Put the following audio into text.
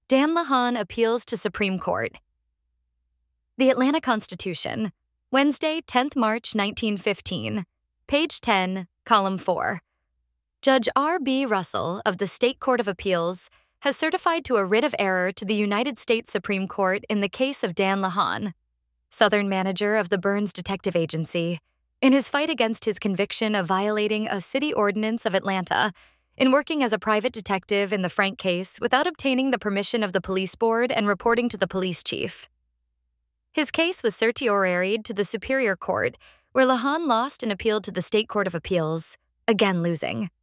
Dan Lahan appeals to Supreme Court. The Atlanta Constitution, Wednesday, 10th March 1915, page 10, column 4. Judge R.B. Russell of the State Court of Appeals has certified to a writ of error to the United States Supreme Court in the case of Dan Lahan, Southern manager of the Burns Detective Agency, in his fight against his conviction of violating a city ordinance of Atlanta in working as a private detective in the Frank case without obtaining the permission of the police board and reporting to the police chief. His case was certioraried to the Superior Court, where Lahan lost and appealed to the State Court of Appeals, again losing.